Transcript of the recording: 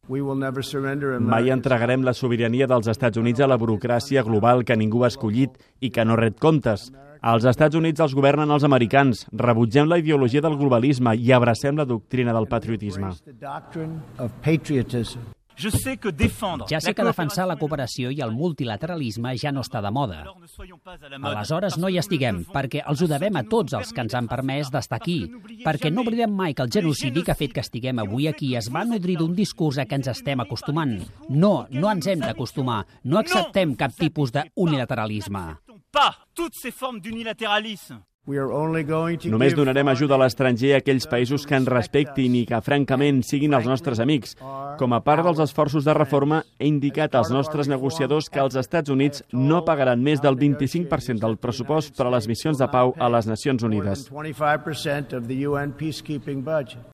Mai entregarem la sobirania dels Estats Units a la burocràcia global que ningú ha escollit i que no ret comptes. Als Estats Units els governen els americans. Rebutgem la ideologia del globalisme i abracem la doctrina del patriotisme. Ja sé que defensar la cooperació i el multilateralisme ja no està de moda. Aleshores no hi estiguem, perquè els ho devem a tots els que ens han permès d'estar aquí, perquè no oblidem mai que el genocidi que ha fet que estiguem avui aquí es va nodrir d'un discurs a què ens estem acostumant. No ens hem d'acostumar. No acceptem cap tipus d'unilateralisme. Només donarem ajuda a l'estranger a aquells països que ens respectin i que, francament, siguin els nostres amics. Com a part dels esforços de reforma, he indicat als nostres negociadors que els Estats Units no pagaran més del 25% del pressupost per a les missions de pau a les Nacions Unides.